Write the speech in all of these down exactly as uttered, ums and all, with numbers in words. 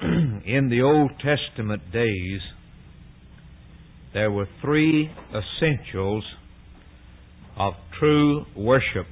in the Old Testament days, there were three essentials of true worship.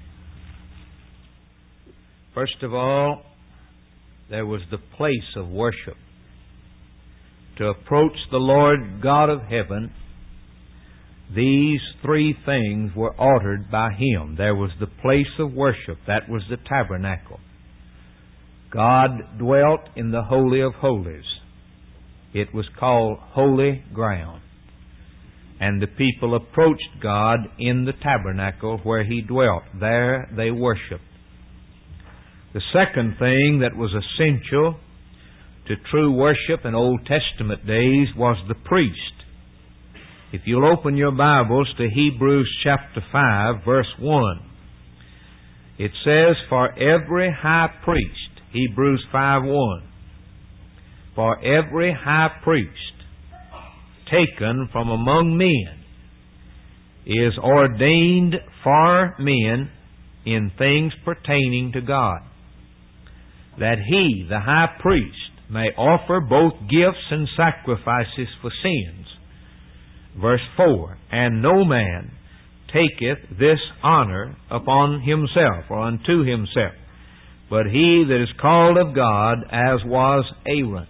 First of all, there was the place of worship. To approach the Lord God of heaven, these three things were ordered by Him. There was the place of worship. That was the tabernacle. God dwelt in the Holy of Holies. It was called holy ground. And the people approached God in the tabernacle where He dwelt. There they worshiped. The second thing that was essential to true worship in Old Testament days was the priest. If you'll open your Bibles to Hebrews chapter five, verse one, it says, "For every high priest," Hebrews five one, "for every high priest taken from among men is ordained for men in things pertaining to God, that he, the high priest, may offer both gifts and sacrifices for sins." Verse four, "And no man taketh this honor upon himself," or unto himself, "but he that is called of God, as was Aaron."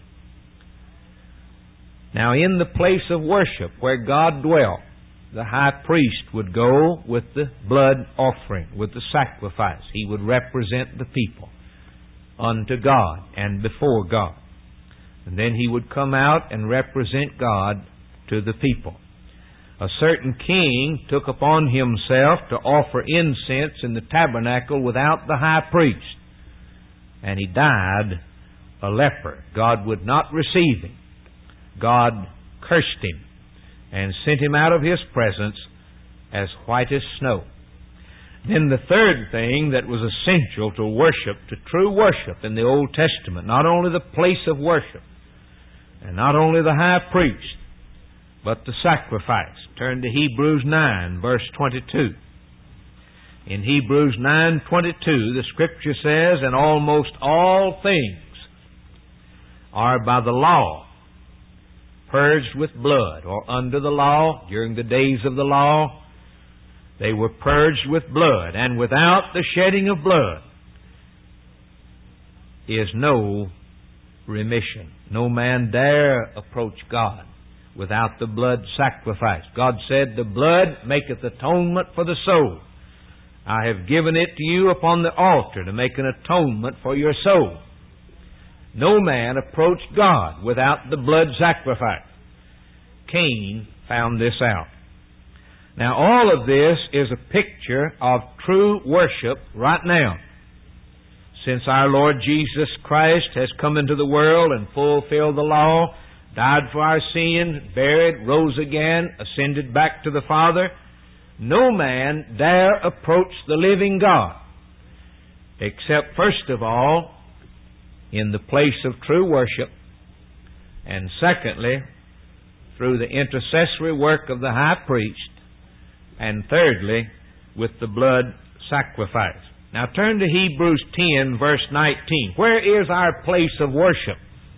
Now in the place of worship where God dwelt, the high priest would go with the blood offering, with the sacrifice. He would represent the people unto God and before God. And then he would come out and represent God to the people. A certain king took upon himself to offer incense in the tabernacle without the high priest. And he died a leper. God would not receive him. God cursed him and sent him out of His presence as white as snow. Then the third thing that was essential to worship, to true worship in the Old Testament, not only the place of worship, and not only the high priest, but the sacrifice. Turn to Hebrews nine, verse twenty-two. In Hebrews nine twenty-two, the Scripture says, "And almost all things are by the law purged with blood," or under the law, during the days of the law, they were purged with blood. "And without the shedding of blood is no remission." No man dare approach God without the blood sacrifice. God said, "The blood maketh atonement for the soul. I have given it to you upon the altar to make an atonement for your soul." No man approached God without the blood sacrifice. Cain found this out. Now all of this is a picture of true worship right now. Since our Lord Jesus Christ has come into the world and fulfilled the law, died for our sins, buried, rose again, ascended back to the Father, no man dare approach the living God, except first of all in the place of true worship, and secondly through the intercessory work of the high priest, and thirdly with the blood sacrifice. Now turn to Hebrews ten, verse nineteen. Where is our place of worship?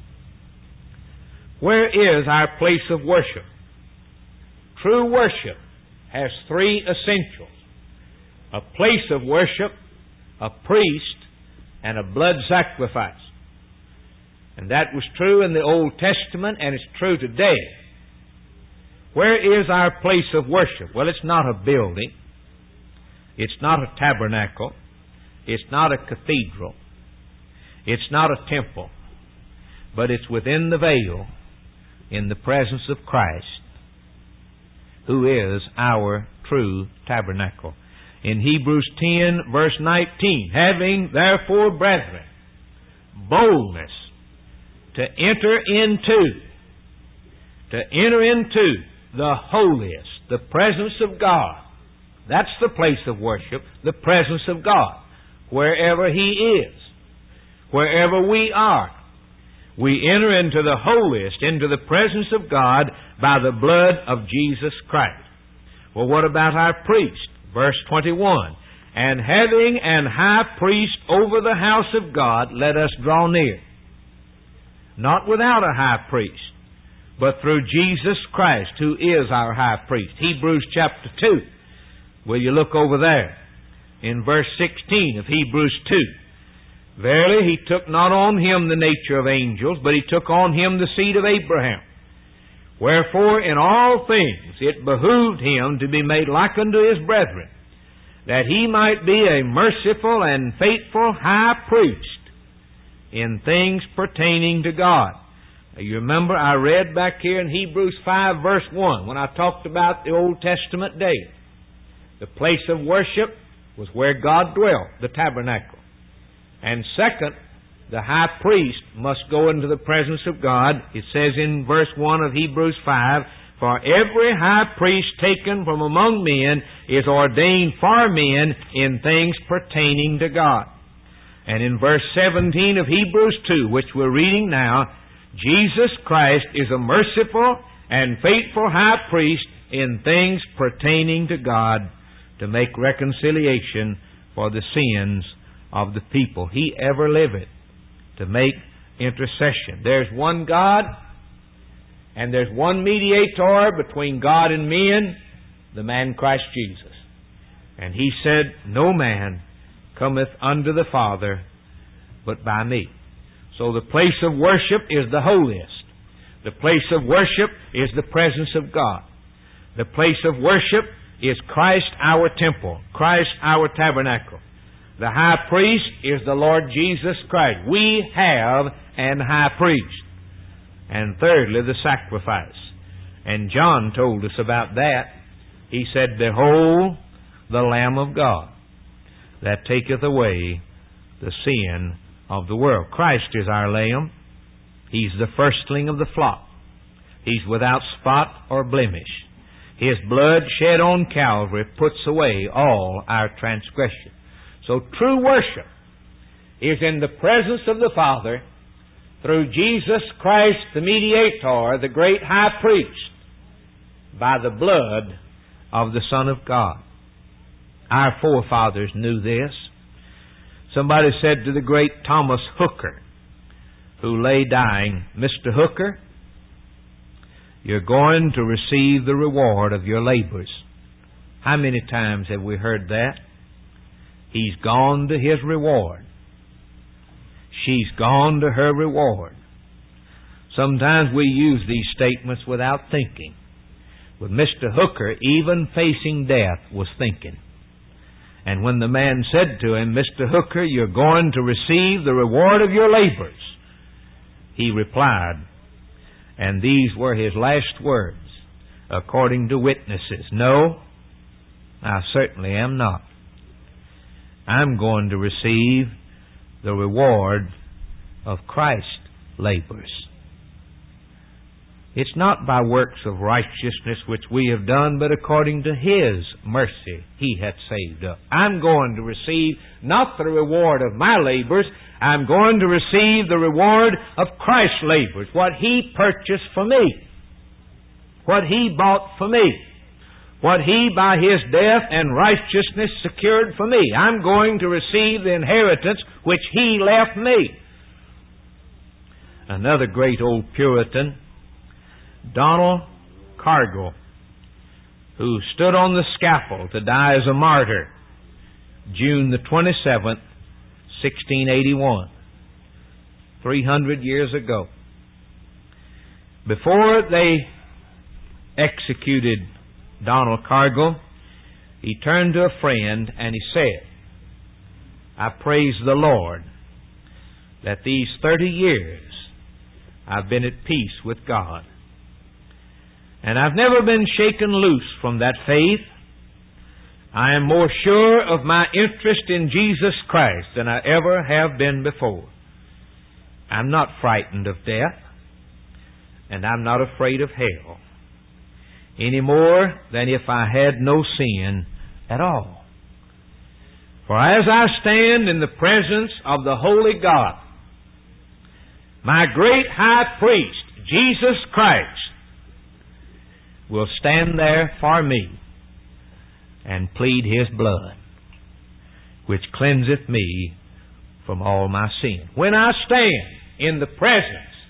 Where is our place of worship? True worship has three essentials: a place of worship, a priest, and a blood sacrifice. And that was true in the Old Testament, and it's true today. Where is our place of worship? Well, it's not a building. It's not a tabernacle. It's not a cathedral. It's not a temple. But it's within the veil, in the presence of Christ, who is our true tabernacle. In Hebrews ten, verse nineteen, "Having therefore, brethren, boldness to enter into, to enter into the holiest, the presence of God." That's the place of worship, the presence of God. Wherever He is, wherever we are, we enter into the holiest, into the presence of God by the blood of Jesus Christ. Well, what about our priest? Verse twenty-one, "And having an high priest over the house of God, let us draw near." not without a high priest, but through Jesus Christ, who is our high priest. Hebrews chapter two. Will you look over there? In verse sixteen of Hebrews two. Verily, He took not on Him the nature of angels, but He took on Him the seed of Abraham. Wherefore, in all things it behooved Him to be made like unto His brethren, that He might be a merciful and faithful high priest in things pertaining to God. Now, you remember I read back here in Hebrews five verse one when I talked about the Old Testament day. The place of worship was where God dwelt, the tabernacle. And second, the high priest must go into the presence of God. It says in verse one of Hebrews five, for every high priest taken from among men is ordained for men in things pertaining to God. And in verse seventeen of Hebrews two, which we're reading now, Jesus Christ is a merciful and faithful high priest in things pertaining to God, to make reconciliation for the sins of the people. He ever liveth to make intercession. There's one God, and there's one mediator between God and men, the man Christ Jesus. And He said, no man cometh unto the Father but by me. So the place of worship is the holiest. The place of worship is the presence of God. The place of worship is Christ our temple, Christ our tabernacle. The high priest is the Lord Jesus Christ. We have an high priest. And thirdly, the sacrifice. And John told us about that. He said, behold, the Lamb of God, that taketh away the sin of the world. Christ is our Lamb. He's the firstling of the flock. He's without spot or blemish. His blood shed on Calvary puts away all our transgression. So true worship is in the presence of the Father through Jesus Christ, the mediator, the great high priest, by the blood of the Son of God. Our forefathers knew this. Somebody said to the great Thomas Hooker, who lay dying, Mister Hooker, you're going to receive the reward of your labors. How many times have we heard that? He's gone to his reward. She's gone to her reward. Sometimes we use these statements without thinking. But Mister Hooker, even facing death, was thinking. And when the man said to him, Mister Hooker, you're going to receive the reward of your labors, he replied, and these were his last words, according to witnesses, no, I certainly am not. I'm going to receive the reward of Christ's labors. It's not by works of righteousness which we have done, but according to His mercy He hath saved us. I'm going to receive not the reward of my labors, I'm going to receive the reward of Christ's labors, what He purchased for me, what He bought for me, what He by His death and righteousness secured for me. I'm going to receive the inheritance which He left me. Another great old Puritan, Donald Cargill, who stood on the scaffold to die as a martyr, June the twenty-seventh, sixteen eighty-one, three hundred years ago. Before they executed Donald Cargill, he turned to a friend and he said, I praise the Lord that these thirty years I've been at peace with God. And I've never been shaken loose from that faith. I am more sure of my interest in Jesus Christ than I ever have been before. I'm not frightened of death, and I'm not afraid of hell, any more than if I had no sin at all. For as I stand in the presence of the Holy God, my great high priest, Jesus Christ, will stand there for me and plead His blood, which cleanseth me from all my sin. When I stand in the presence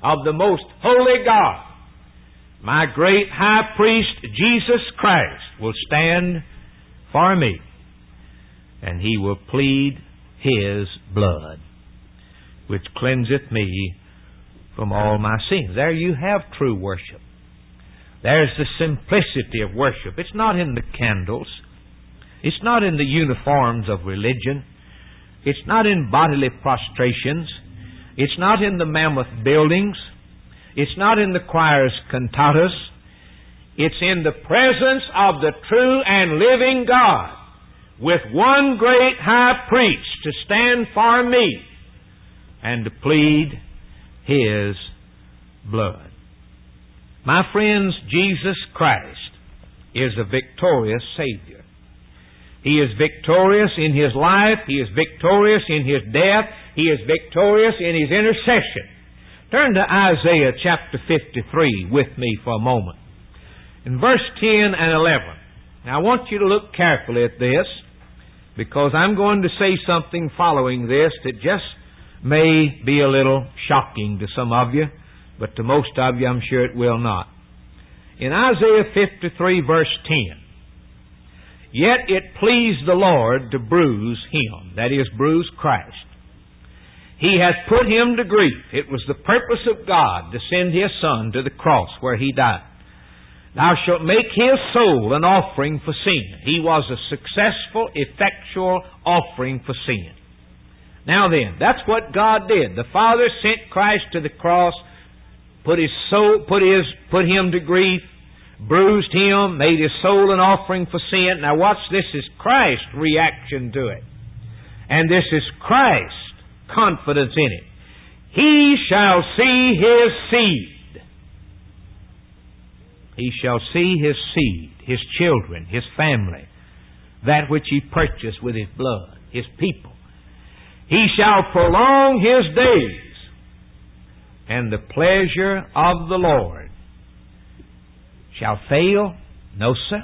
of the most holy God, my great high priest, Jesus Christ, will stand for me, and He will plead His blood, which cleanseth me from all my sins. There you have true worship. There's the simplicity of worship. It's not in the candles. It's not in the uniforms of religion. It's not in bodily prostrations. It's not in the mammoth buildings. It's not in the choir's cantatas. It's in the presence of the true and living God, with one great high priest to stand for me and to plead His blood. My friends, Jesus Christ is a victorious Savior. He is victorious in His life. He is victorious in His death. He is victorious in His intercession. Turn to Isaiah chapter fifty-three with me for a moment. In verse ten and eleven. Now I want you to look carefully at this, because I'm going to say something following this that just may be a little shocking to some of you, but to most of you I'm sure it will not. In Isaiah fifty-three verse ten, yet it pleased the Lord to bruise Him, that is, bruise Christ. He hath put Him to grief. It was the purpose of God to send His Son to the cross where He died. Thou shalt make His soul an offering for sin. He was a successful, effectual offering for sin. Now then, that's what God did. The Father sent Christ to the cross, put His soul, put His, put Him to grief, bruised Him, made His soul an offering for sin. Now watch, this is Christ's reaction to it. And this is Christ's confidence in it. He shall see His seed. He shall see His seed, His children, His family, that which He purchased with His blood, His people. He shall prolong His days, and the pleasure of the Lord shall fail, no sir,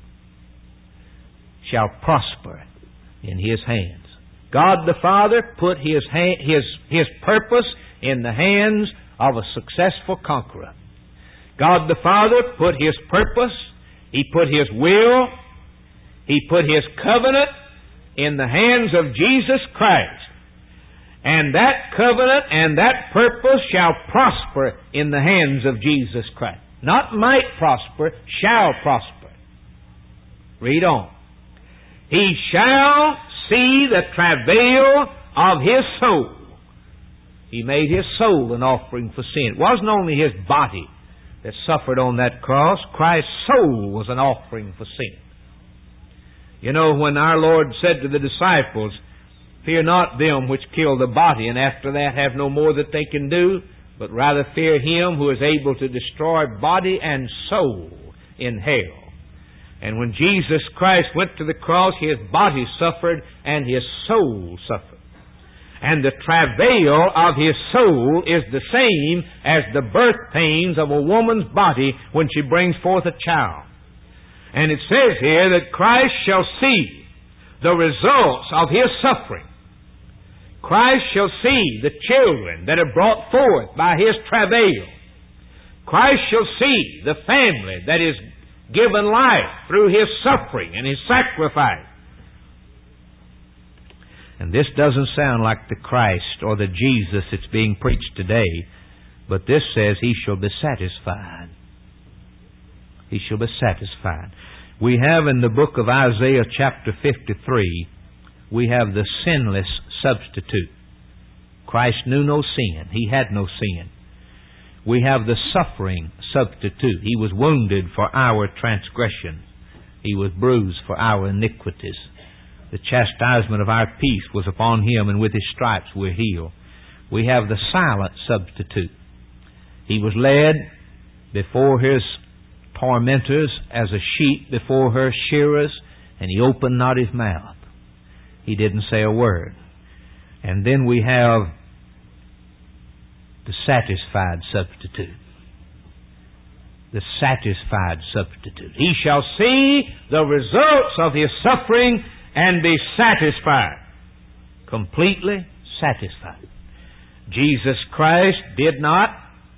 shall prosper in His hands. God the Father put His, hand, His, His purpose in the hands of a successful conqueror. God the Father put His purpose, He put His will, He put His covenant in the hands of Jesus Christ. And that covenant and that purpose shall prosper in the hands of Jesus Christ. Not might prosper, shall prosper. Read on. He shall see the travail of His soul. He made His soul an offering for sin. It wasn't only His body that suffered on that cross. Christ's soul was an offering for sin. You know, when our Lord said to the disciples, fear not them which kill the body, and after that have no more that they can do, but rather fear Him who is able to destroy body and soul in hell. And when Jesus Christ went to the cross, His body suffered and His soul suffered. And the travail of His soul is the same as the birth pains of a woman's body when she brings forth a child. And it says here that Christ shall see the results of His suffering. Christ shall see the children that are brought forth by His travail. Christ shall see the family that is given life through His suffering and His sacrifice. And this doesn't sound like the Christ or the Jesus that's being preached today, but this says He shall be satisfied. He shall be satisfied. We have in the book of Isaiah chapter fifty-three, we have the sinless substitute. Christ knew no sin. He had no sin. We have the suffering substitute. He was wounded for our transgressions. He was bruised for our iniquities. The chastisement of our peace was upon Him, and with His stripes we're healed. We have the silent substitute. He was led before His tormentors as a sheep before her shearers, and He opened not His mouth. He didn't say a word. And then we have the satisfied substitute. The satisfied substitute. He shall see the results of His suffering and be satisfied. Completely satisfied. Jesus Christ did not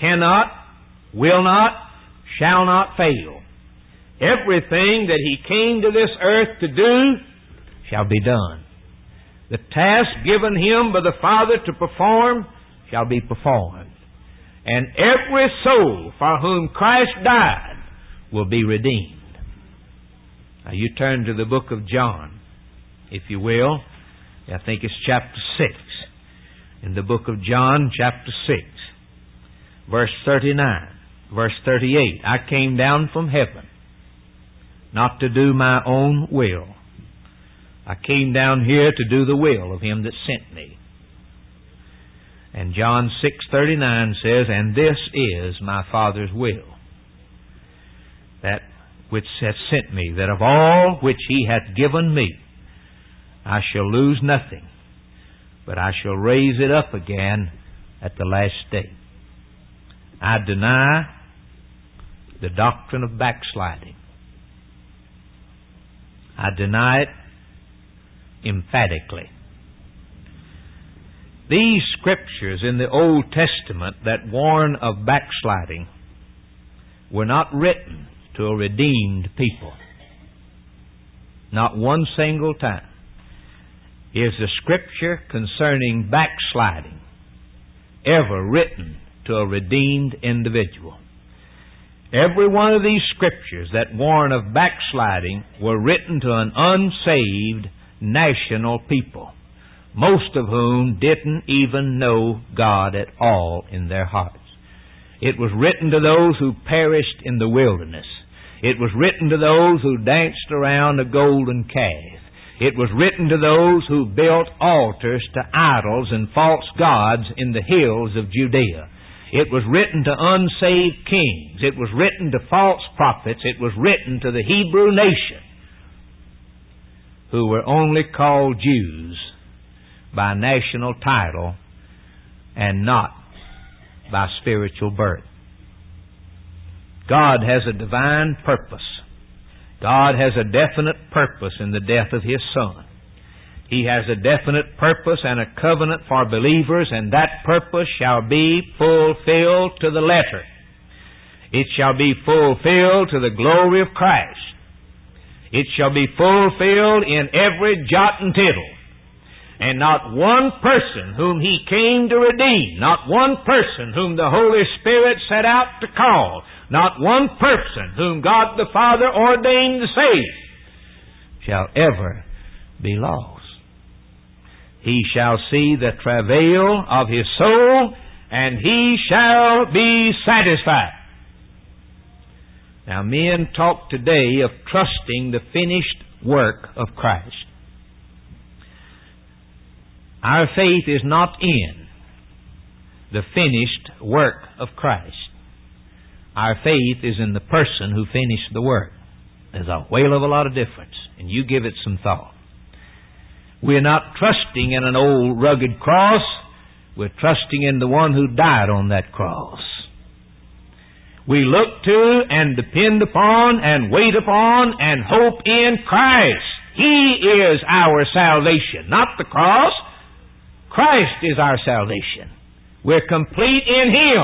cannot, will not, shall not fail. Everything that He came to this earth to do shall be done. The task given Him by the Father to perform shall be performed. And every soul for whom Christ died will be redeemed. Now you turn to the book of John, if you will. I think it's chapter six. In the book of John, chapter six, verse thirty-nine, verse thirty-eight. I came down from heaven not to do my own will. I came down here to do the will of Him that sent me. And John six thirty-nine says, and this is my Father's will, that which hath sent me, that of all which He hath given me, I shall lose nothing, but I shall raise it up again at the last day. I deny the doctrine of backsliding. I deny it emphatically. These scriptures in the Old Testament that warn of backsliding were not written to a redeemed people. Not one single time is the scripture concerning backsliding ever written to a redeemed individual. Every one of these scriptures that warn of backsliding were written to an unsaved national people, most of whom didn't even know God at all in their hearts. It was written to those who perished in the wilderness. It was written to those who danced around a golden calf. It was written to those who built altars to idols and false gods in the hills of Judea. It was written to unsaved kings. It was written to false prophets. It was written to the Hebrew nation, who were only called Jews by national title and not by spiritual birth. God has a divine purpose. God has a definite purpose in the death of His Son. He has a definite purpose and a covenant for believers, and that purpose shall be fulfilled to the letter. It shall be fulfilled to the glory of Christ. It shall be fulfilled in every jot and tittle. And not one person whom He came to redeem, not one person whom the Holy Spirit set out to call, not one person whom God the Father ordained to save, shall ever be lost. He shall see the travail of his soul, and he shall be satisfied. Now, men talk today of trusting the finished work of Christ. Our faith is not in the finished work of Christ. Our faith is in the person who finished the work. There's a whale of a lot of difference, and you give it some thought. We're not trusting in an old rugged cross. We're trusting in the one who died on that cross. We look to and depend upon and wait upon and hope in Christ. He is our salvation, not the cross. Christ is our salvation. We're complete in Him.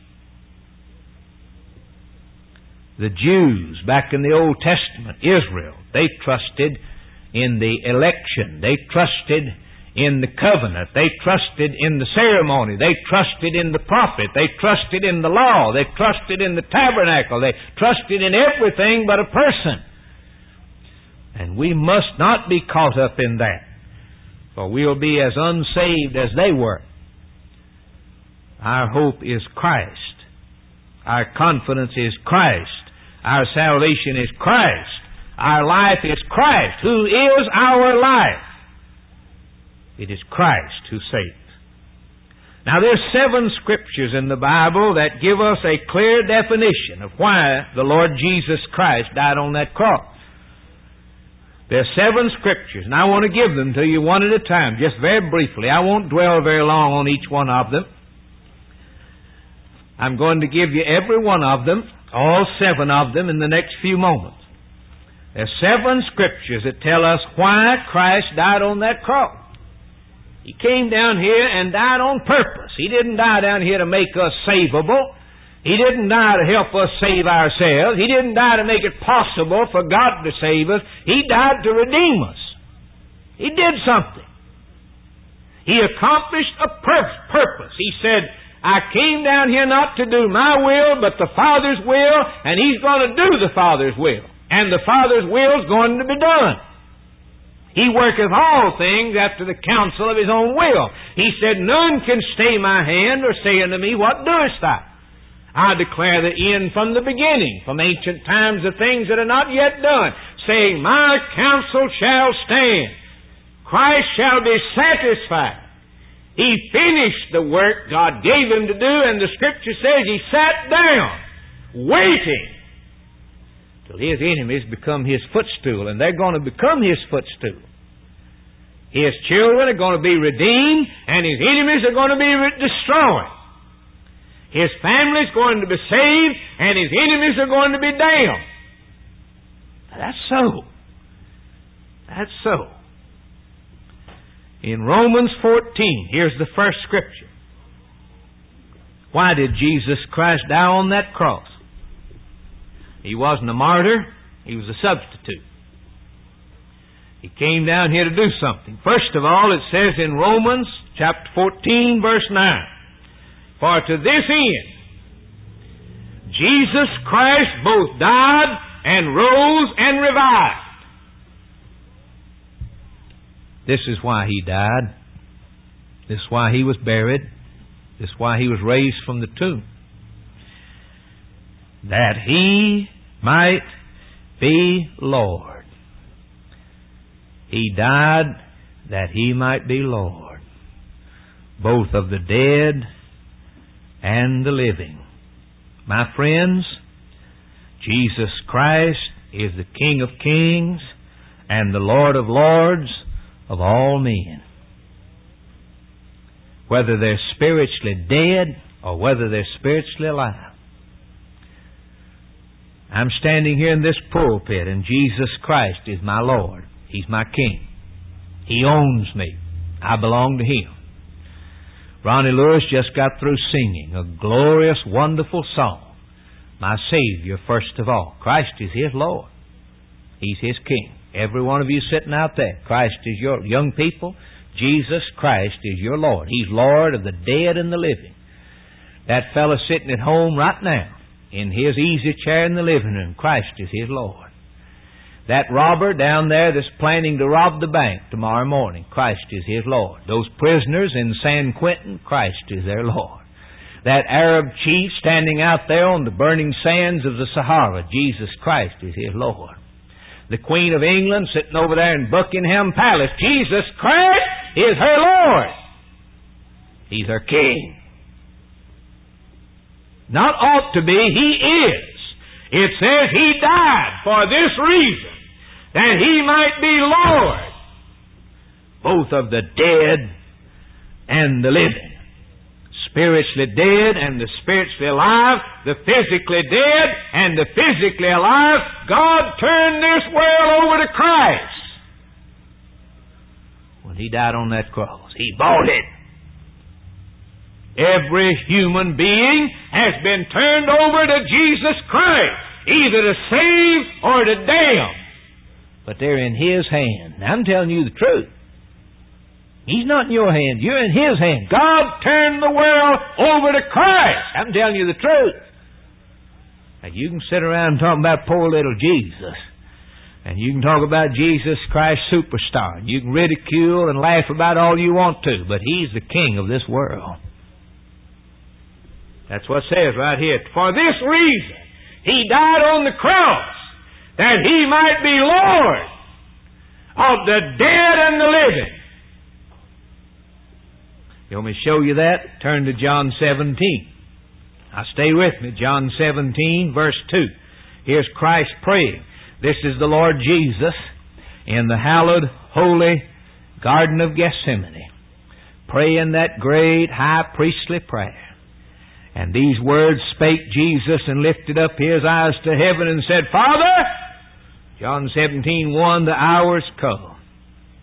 The Jews back in the Old Testament, Israel, they trusted in the election. They trusted in the covenant. They trusted in the ceremony. They trusted in the prophet. They trusted in the law. They trusted in the tabernacle. They trusted in everything but a person. And we must not be caught up in that, for we'll be as unsaved as they were. Our hope is Christ. Our confidence is Christ. Our salvation is Christ. Our life is Christ, who is our life. It is Christ who saves. Now, there's seven scriptures in the Bible that give us a clear definition of why the Lord Jesus Christ died on that cross. There are seven scriptures, and I want to give them to you one at a time, just very briefly. I won't dwell very long on each one of them. I'm going to give you every one of them, all seven of them, in the next few moments. There are seven scriptures that tell us why Christ died on that cross. He came down here and died on purpose. He didn't die down here to make us savable. He didn't die to help us save ourselves. He didn't die to make it possible for God to save us. He died to redeem us. He did something. He accomplished a pur- purpose. He said, I came down here not to do my will, but the Father's will, and He's going to do the Father's will. And the Father's will is going to be done. He worketh all things after the counsel of His own will. He said, none can stay my hand or say unto me, what doest thou? I declare the end from the beginning, from ancient times, the things that are not yet done, saying, my counsel shall stand. Christ shall be satisfied. He finished the work God gave Him to do, and the Scripture says He sat down, waiting, till His enemies become His footstool, and they're going to become His footstool. His children are going to be redeemed, and His enemies are going to be re- destroyed. His family is going to be saved, and His enemies are going to be damned. That's so. That's so. In Romans fourteen, here's the first Scripture. Why did Jesus Christ die on that cross? He wasn't a martyr. He was a substitute. He came down here to do something. First of all, it says in Romans chapter fourteen, verse nine, for to this end Jesus Christ both died and rose and revived. This is why He died. This is why He was buried. This is why He was raised from the tomb. That He might be Lord. He died that He might be Lord, both of the dead and the living. My friends, Jesus Christ is the King of kings and the Lord of lords of all men. Whether they're spiritually dead or whether they're spiritually alive. I'm standing here in this pulpit and Jesus Christ is my Lord. He's my King. He owns me. I belong to Him. Ronnie Lewis just got through singing a glorious, wonderful song. My Savior, first of all. Christ is His Lord. He's His King. Every one of you sitting out there, Christ is your young people. Jesus Christ is your Lord. He's Lord of the dead and the living. That fellow sitting at home right now in his easy chair in the living room, Christ is his Lord. That robber down there that's planning to rob the bank tomorrow morning, Christ is his Lord. Those prisoners in San Quentin, Christ is their Lord. That Arab chief standing out there on the burning sands of the Sahara, Jesus Christ is his Lord. The Queen of England sitting over there in Buckingham Palace, Jesus Christ is her Lord. He's her King. Not ought to be, He is. It says He died for this reason, that He might be Lord, both of the dead and the living. Spiritually dead and the spiritually alive, the physically dead and the physically alive. God turned this world over to Christ when He died on that cross. He bought it. Every human being has been turned over to Jesus Christ, either to save or to damn. But they're in His hand. Now, I'm telling you the truth. He's not in your hand. You're in His hand. God turned the world over to Christ. I'm telling you the truth. Now, you can sit around and talk about poor little Jesus. And you can talk about Jesus Christ superstar. You can ridicule and laugh about all you want to. But He's the King of this world. That's what it says right here. For this reason, He died on the cross, that He might be Lord of the dead and the living. You want me to show you that? Turn to John seventeen. Now stay with me. John seventeen, verse two. Here's Christ praying. This is the Lord Jesus in the hallowed, holy Garden of Gethsemane, praying that great high priestly prayer. And these words spake Jesus and lifted up His eyes to heaven and said, Father, John seventeen, one, the hour's come.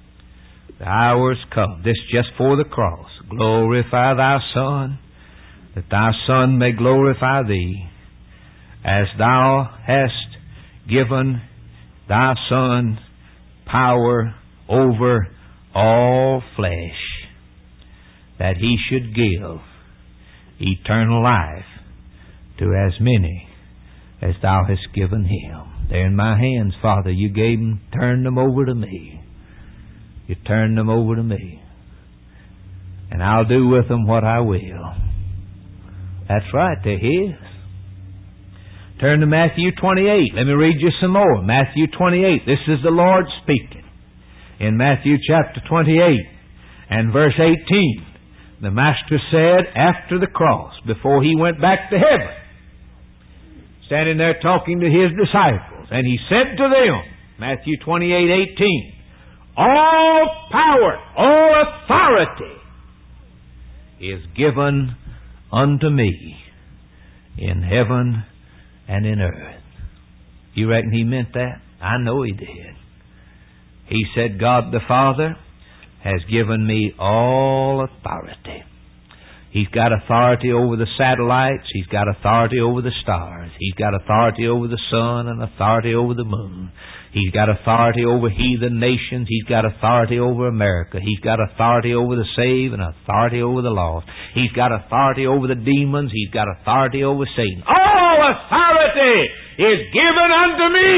The hour's come. This just for the cross. Glorify Thy Son, that thy Son may glorify thee, as thou hast given thy Son power over all flesh, that he should give eternal life to as many as thou hast given him. They're in my hands, Father. You gave them, turned them over to me. You turned them over to me. And I'll do with them what I will. That's right, they're His. Turn to Matthew twenty-eight. Let me read you some more. Matthew twenty-eight. This is the Lord speaking. In Matthew chapter twenty-eight and verse eighteen, the Master said after the cross, before He went back to heaven, standing there talking to His disciples, and He said to them, Matthew twenty-eight eighteen, all power, all authority is given unto me in heaven and in earth. You reckon He meant that? I know He did. He said, God the Father has given me all authority. He's got authority over the satellites. He's got authority over the stars. He's got authority over the sun and authority over the moon. He's got authority over heathen nations. He's got authority over America. He's got authority over the saved and authority over the lost. He's got authority over the demons. He's got authority over Satan. All authority is given unto me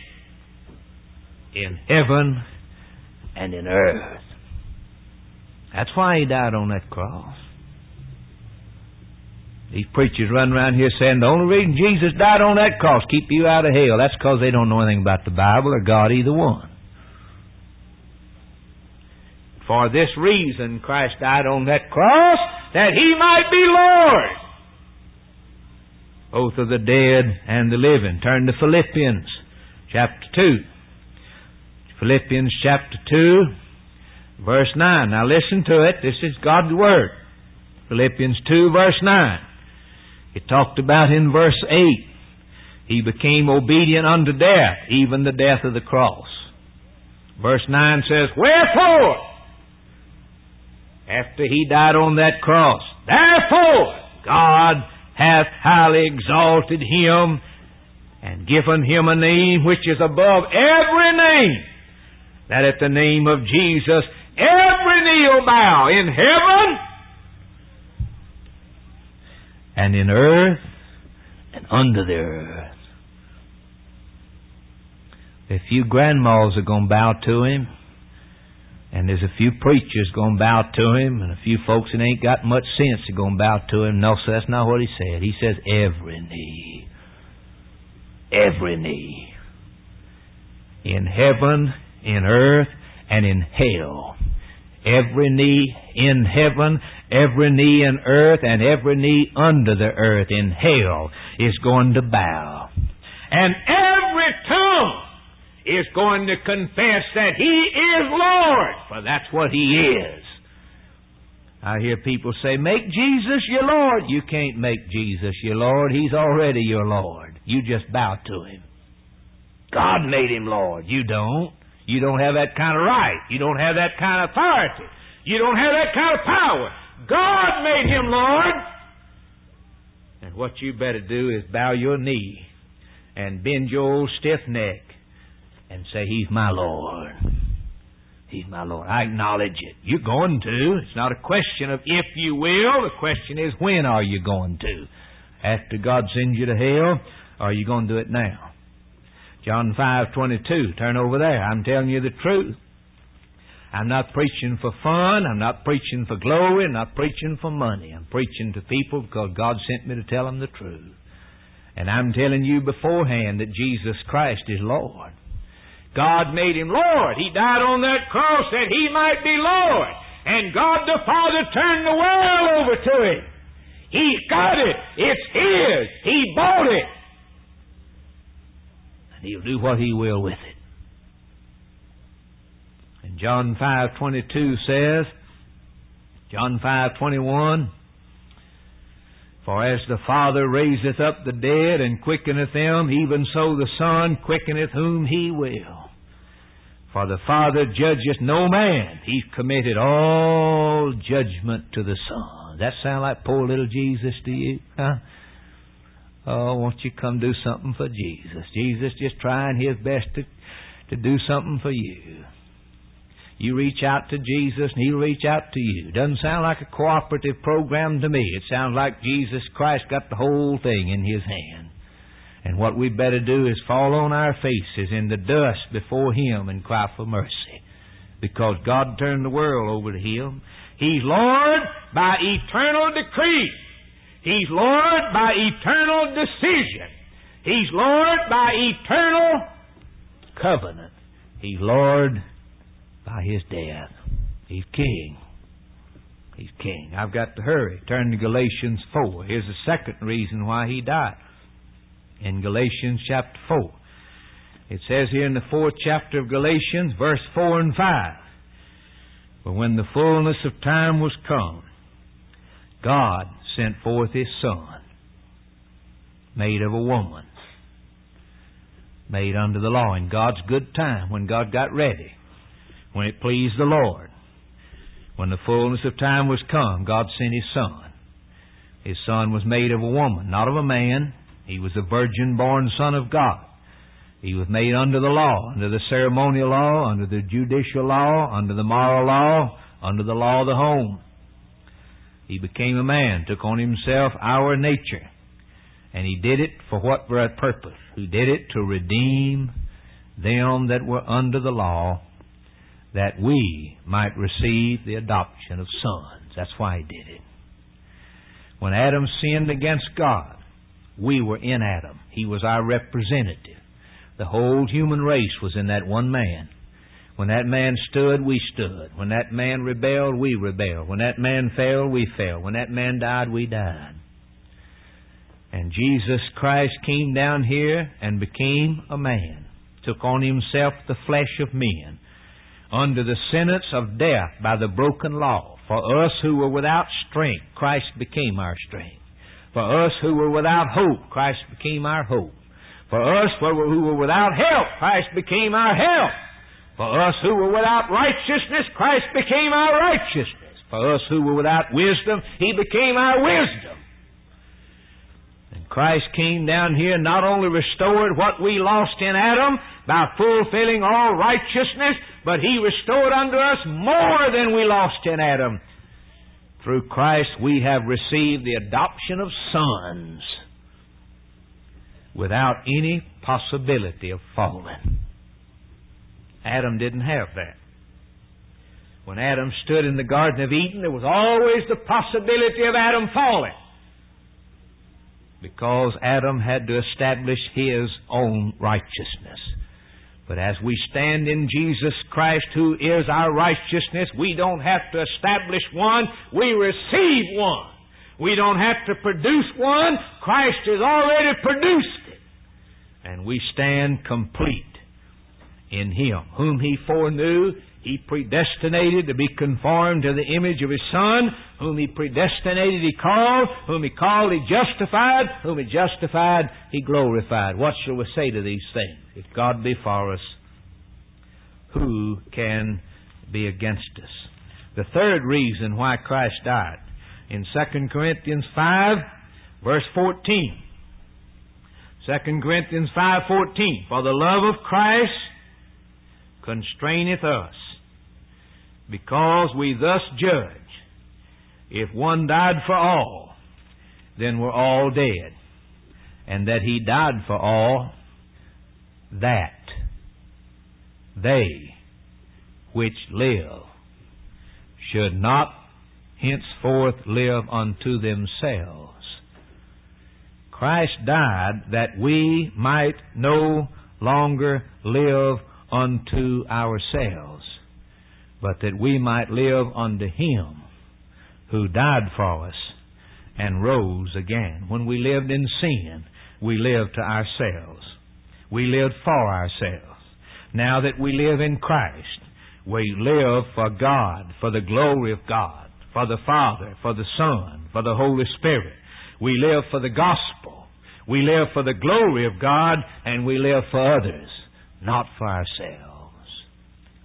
in heaven and in earth. That's why He died on that cross. These preachers run around here saying the only reason Jesus died on that cross, keep you out of hell. That's because they don't know anything about the Bible or God, either one. For this reason Christ died on that cross, that He might be Lord, both of the dead and the living. Turn to Philippians chapter two. Philippians chapter two, verse nine. Now listen to it. This is God's Word. Philippians two, verse nine. It talked about in verse eight, He became obedient unto death, even the death of the cross. Verse nine says, wherefore, after He died on that cross, therefore God hath highly exalted Him and given Him a name which is above every name, that at the name of Jesus every knee will bow in heaven and in earth and under the earth. A few grandmas are going to bow to Him, and there's a few preachers going to bow to Him, and a few folks that ain't got much sense are going to bow to Him. No, sir, that's not what He said. He says every knee. Every knee. In heaven, in earth, and in hell. Every knee in heaven, every knee in earth, and every knee under the earth in hell is going to bow. And every tongue is going to confess that He is Lord, for that's what He is. I hear people say, make Jesus your Lord. You can't make Jesus your Lord. He's already your Lord. You just bow to Him. God made Him Lord. You don't. You don't have that kind of right. You don't have that kind of authority. You don't have that kind of power. God made Him Lord. And what you better do is bow your knee and bend your old stiff neck and say, He's my Lord. He's my Lord. I acknowledge it. You're going to. It's not a question of if you will. The question is, when are you going to? After God sends you to hell, or are you going to do it now? John five twenty-two. Turn over there. I'm telling you the truth. I'm not preaching for fun. I'm not preaching for glory. I'm not preaching for money. I'm preaching to people because God sent me to tell them the truth. And I'm telling you beforehand that Jesus Christ is Lord. God made Him Lord. He died on that cross that He might be Lord. And God the Father turned the world over to Him. He's got it. It's His. He bought it. And He'll do what He will with it. And John five twenty-two says, John five twenty-one, for as the Father raiseth up the dead and quickeneth them, even so the Son quickeneth whom He will. For the Father judgeth no man. He's committed all judgment to the Son. Does that sound like poor little Jesus to you? Huh? Oh, won't you come do something for Jesus? Jesus just trying His best to, to do something for you. You reach out to Jesus and He'll reach out to you. Doesn't sound like a cooperative program to me. It sounds like Jesus Christ got the whole thing in His hand. And what we better do is fall on our faces in the dust before Him and cry for mercy. Because God turned the world over to Him. He's Lord by eternal decree. He's Lord by eternal decision. He's Lord by eternal covenant. He's Lord by His death. He's King. He's King. I've got to hurry. Turn to Galatians four. Here's the second reason why He died. In Galatians chapter four. It says here in the fourth chapter of Galatians, verse four and five. But when the fullness of time was come, God sent forth His Son, made of a woman, made under the law, in God's good time, when God got ready, when it pleased the Lord. When the fullness of time was come, God sent His Son. His Son was made of a woman, not of a man. He was a virgin-born Son of God. He was made under the law, under the ceremonial law, under the judicial law, under the moral law, under the law of the home. He became a man, took on Himself our nature. And He did it for what purpose? He did it to redeem them that were under the law, that we might receive the adoption of sons. That's why He did it. When Adam sinned against God, we were in Adam. He was our representative. The whole human race was in that one man. When that man stood, we stood. When that man rebelled, we rebelled. When that man fell, we fell. When that man died, we died. And Jesus Christ came down here and became a man, took on Himself the flesh of men, under the sentence of death by the broken law. For us who were without strength, Christ became our strength. For us who were without hope, Christ became our hope. For us who were without help, Christ became our help. For us who were without righteousness, Christ became our righteousness. For us who were without wisdom, He became our wisdom. And Christ came down here and not only restored what we lost in Adam by fulfilling all righteousness, but He restored unto us more than we lost in Adam. Through Christ we have received the adoption of sons without any possibility of falling. Adam didn't have that. When Adam stood in the Garden of Eden, there was always the possibility of Adam falling, because Adam had to establish his own righteousness. But as we stand in Jesus Christ, who is our righteousness, we don't have to establish one, we receive one. We don't have to produce one, Christ has already produced it. And we stand complete in Him, whom He foreknew, He predestinated to be conformed to the image of His Son, whom He predestinated, He called, whom He called, He justified, whom He justified, He glorified. What shall we say to these things? If God be for us, who can be against us? The third reason why Christ died, in Second Corinthians five, verse fourteen. Second Corinthians five fourteen. For the love of Christ constraineth us, because we thus judge, if one died for all, then we're all dead. And that He died for all, that they which live should not henceforth live unto themselves. Christ died that we might no longer live unto ourselves, but that we might live unto Him who died for us and rose again. When we lived in sin, we lived to ourselves. We lived for ourselves. Now that we live in Christ, we live for God, for the glory of God, for the Father, for the Son, for the Holy Spirit. We live for the gospel. We live for the glory of God, and we live for others, not for ourselves.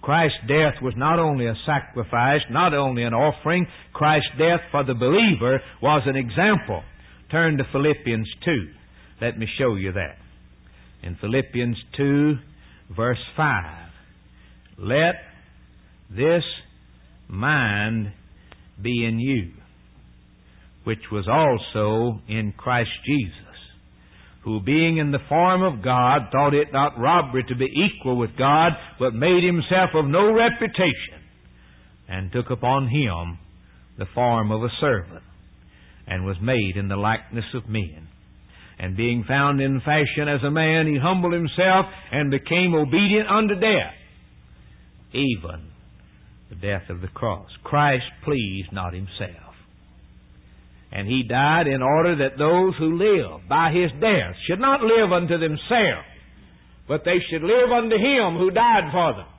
Christ's death was not only a sacrifice, not only an offering. Christ's death for the believer was an example. Turn to Philippians two. Let me show you that. In Philippians two, verse five, let this mind be in you, which was also in Christ Jesus, who being in the form of God, thought it not robbery to be equal with God, but made himself of no reputation, and took upon him the form of a servant, and was made in the likeness of men. And being found in fashion as a man, he humbled himself, and became obedient unto death, even the death of the cross. Christ pleased not himself. And he died in order that those who live by his death should not live unto themselves, but they should live unto him who died for them.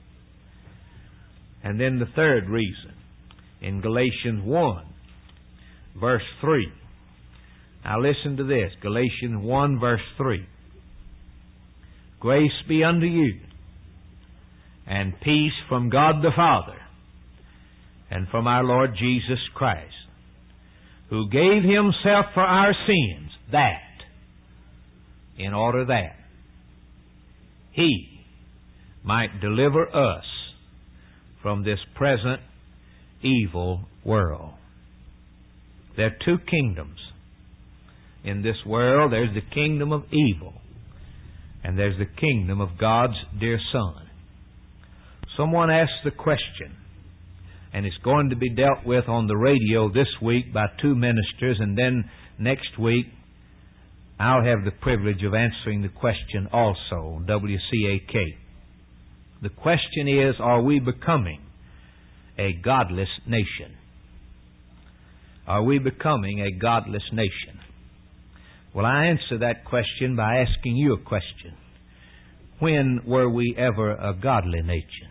And then the third reason, in Galatians one, verse three. Now listen to this, Galatians one, verse three. Grace be unto you, and peace from God the Father, and from our Lord Jesus Christ, who gave himself for our sins, that, in order that he might deliver us from this present evil world. There are two kingdoms in this world. There's the kingdom of evil, and there's the kingdom of God's dear Son. Someone asked the question, and it's going to be dealt with on the radio this week by two ministers, and then next week I'll have the privilege of answering the question also on W C A K. The question is, are we becoming a godless nation? Are we becoming a godless nation? Well, I answer that question by asking you a question. When were we ever a godly nation?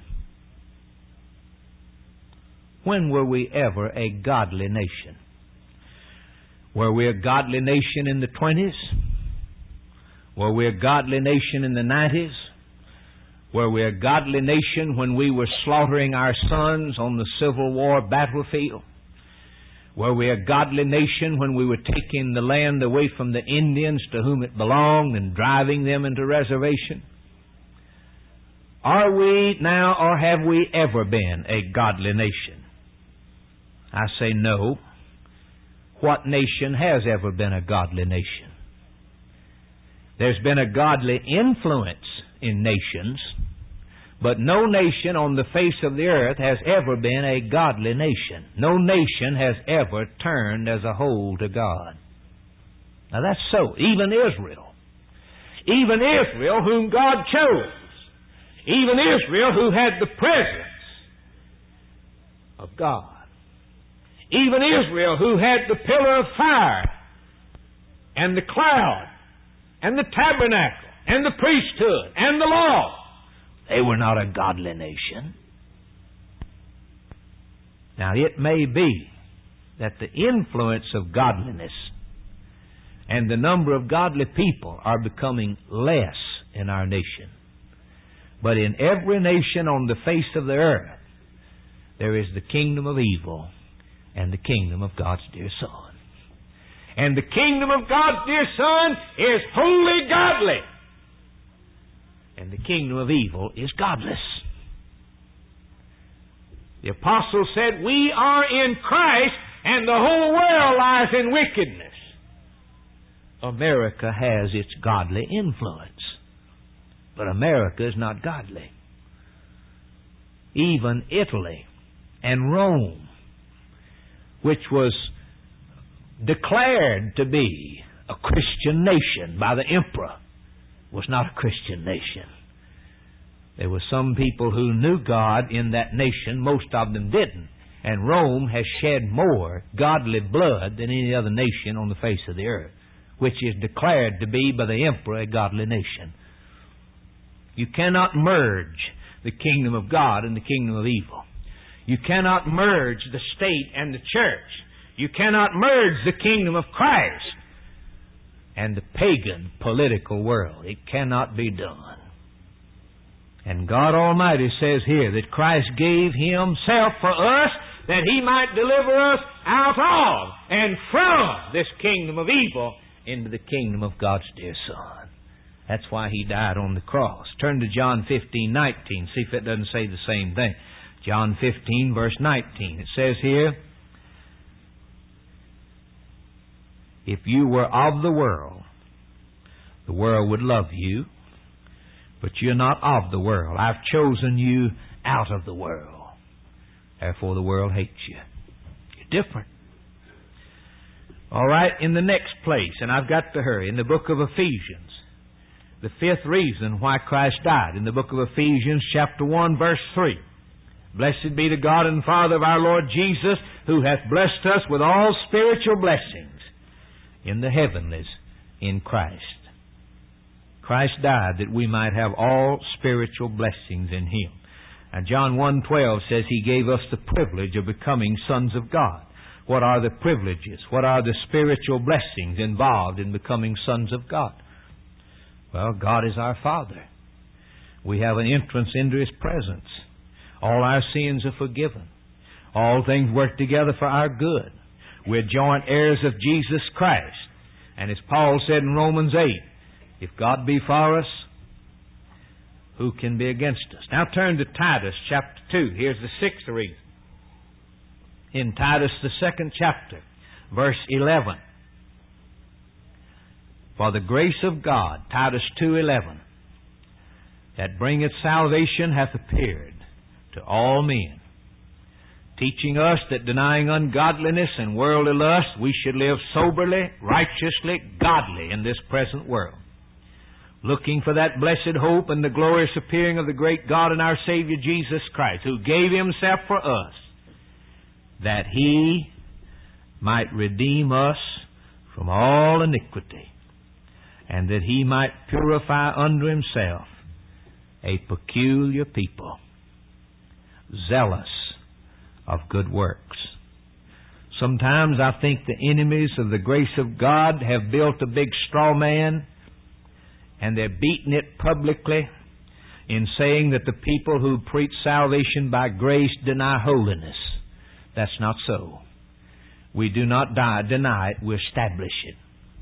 When were we ever a godly nation? Were we a godly nation in the twenties? Were we a godly nation in the nineties? Were we a godly nation when we were slaughtering our sons on the Civil War battlefield? Were we a godly nation when we were taking the land away from the Indians to whom it belonged and driving them into reservation? Are we now, or have we ever been a godly nation? I say no. What nation has ever been a godly nation? There's been a godly influence in nations, but no nation on the face of the earth has ever been a godly nation. No nation has ever turned as a whole to God. Now that's so. Even Israel. Even Israel whom God chose. Even Israel who had the presence of God. Even Israel who had the pillar of fire and the cloud and the tabernacle and the priesthood and the law. They were not a godly nation. Now it may be that the influence of godliness and the number of godly people are becoming less in our nation. But in every nation on the face of the earth, there is the kingdom of evil and the kingdom of God's dear Son. And the kingdom of God's dear Son is wholly godly. And the kingdom of evil is godless. The apostle said, we are in Christ and the whole world lies in wickedness. America has its godly influence, but America is not godly. Even Italy and Rome, which was declared to be a Christian nation by the emperor, was not a Christian nation. There were some people who knew God in that nation. Most of them didn't. And Rome has shed more godly blood than any other nation on the face of the earth, which is declared to be by the emperor a godly nation. You cannot merge the kingdom of God and the kingdom of evil. You cannot merge the state and the church. You cannot merge the kingdom of Christ and the pagan political world. It cannot be done. And God Almighty says here that Christ gave Himself for us that He might deliver us out of and from this kingdom of evil into the kingdom of God's dear Son. That's why He died on the cross. Turn to John fifteen nineteen. See if it doesn't say the same thing. John fifteen, verse nineteen. It says here, if you were of the world, the world would love you, but you're not of the world. I've chosen you out of the world. Therefore the world hates you. You're different. All right, in the next place, and I've got to hurry, in the book of Ephesians, the fifth reason why Christ died, in the book of Ephesians chapter one, verse three. Blessed be the God and Father of our Lord Jesus, who hath blessed us with all spiritual blessings in the heavenlies in Christ. Christ died that we might have all spiritual blessings in Him. And John one twelve says He gave us the privilege of becoming sons of God. What are the privileges? What are the spiritual blessings involved in becoming sons of God? Well, God is our Father. We have an entrance into His presence. All our sins are forgiven. All things work together for our good. We're joint heirs of Jesus Christ. And as Paul said in Romans eight, if God be for us, who can be against us? Now turn to Titus chapter two. Here's the sixth reason. In Titus, the second chapter, verse eleven. For the grace of God, Titus two eleven, that bringeth salvation hath appeared to all men, teaching us that denying ungodliness and worldly lust, we should live soberly, righteously, godly in this present world, looking for that blessed hope and the glorious appearing of the great God and our Savior Jesus Christ, who gave Himself for us, that He might redeem us from all iniquity, and that He might purify unto Himself a peculiar people, zealous of good works. Sometimes I think the enemies of the grace of God have built a big straw man, and they're beating it publicly in saying that the people who preach salvation by grace deny holiness. That's not so. We do not die, deny it, we establish it.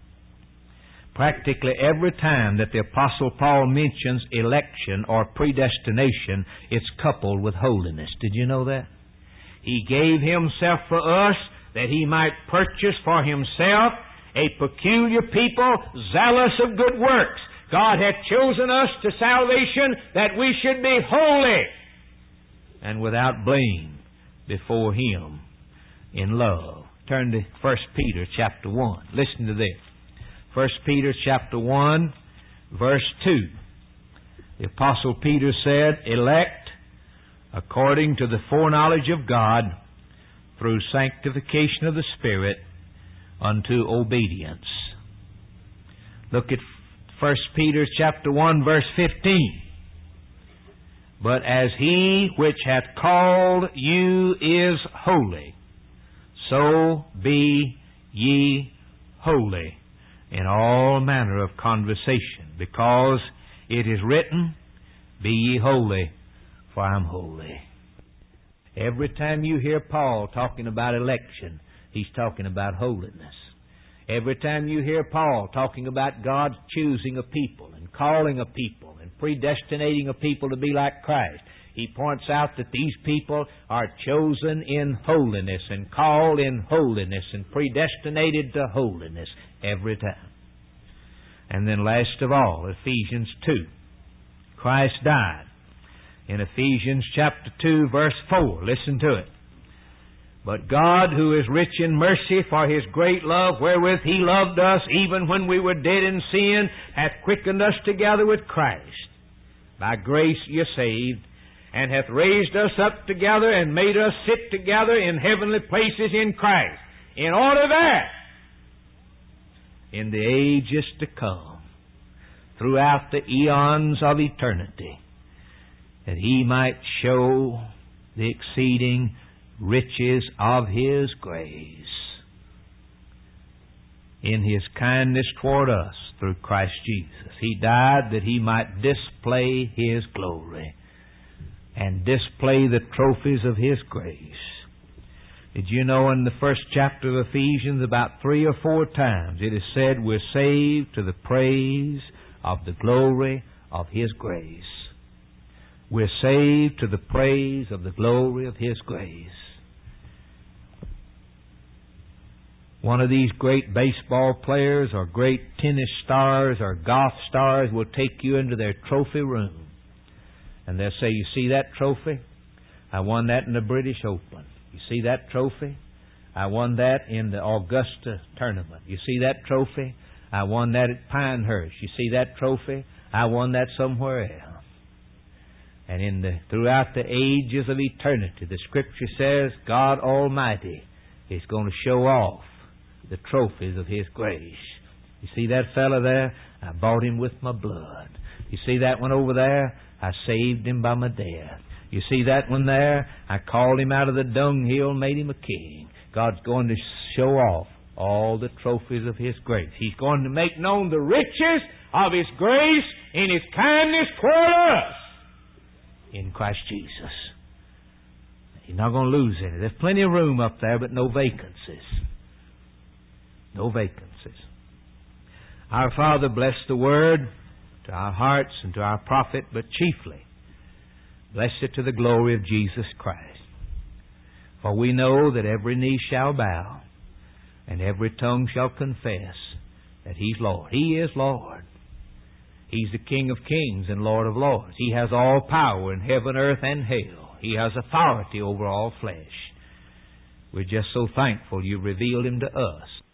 Practically every time that the Apostle Paul mentions election or predestination, it's coupled with holiness. Did you know that? He gave Himself for us that He might purchase for Himself a peculiar people, zealous of good works. God hath chosen us to salvation that we should be holy and without blame before Him in love. Turn to First Peter chapter one. Listen to this. First Peter chapter one, verse two. The Apostle Peter said, elect according to the foreknowledge of God through sanctification of the Spirit unto obedience. Look at First Peter chapter one, verse fifteen. But as He which hath called you is holy, so be ye holy in all manner of conversation, because it is written, be ye holy, for I am holy. Every time you hear Paul talking about election, he's talking about holiness. Every time you hear Paul talking about God choosing a people and calling a people and predestinating a people to be like Christ, he points out that these people are chosen in holiness and called in holiness and predestinated to holiness every time. And then last of all, Ephesians two. Christ died. In Ephesians chapter two, verse four, listen to it. But God, who is rich in mercy, for His great love wherewith He loved us, even when we were dead in sin, hath quickened us together with Christ. By grace ye are saved, and hath raised us up together and made us sit together in heavenly places in Christ, in order that in the ages to come, throughout the eons of eternity, that He might show the exceeding riches of His grace in His kindness toward us through Christ Jesus. He died that He might display His glory and display the trophies of His grace. Did you know in the first chapter of Ephesians about three or four times it is said we're saved to the praise of the glory of His grace. We're saved to the praise of the glory of His grace. One of these great baseball players or great tennis stars or golf stars will take you into their trophy room. And they'll say, you see that trophy? I won that in the British Open. You see that trophy? I won that in the Augusta tournament. You see that trophy? I won that at Pinehurst. You see that trophy? I won that somewhere else. And in the throughout the ages of eternity, the Scripture says God Almighty is going to show off the trophies of His grace. You see that fellow there? I bought him with my blood. You see that one over there? I saved him by my death. You see that one there? I called him out of the dunghill and made him a king. God's going to show off all the trophies of His grace. He's going to make known the riches of His grace in His kindness toward us in Christ Jesus. He's not going to lose any. There's plenty of room up there, but no vacancies. No vacancies. Our Father, bless the Word to our hearts and to our profit, but chiefly bless it to the glory of Jesus Christ. For we know that every knee shall bow and every tongue shall confess that He's Lord. He is Lord. He's the King of kings and Lord of lords. He has all power in heaven, earth, and hell. He has authority over all flesh. We're just so thankful You revealed Him to us.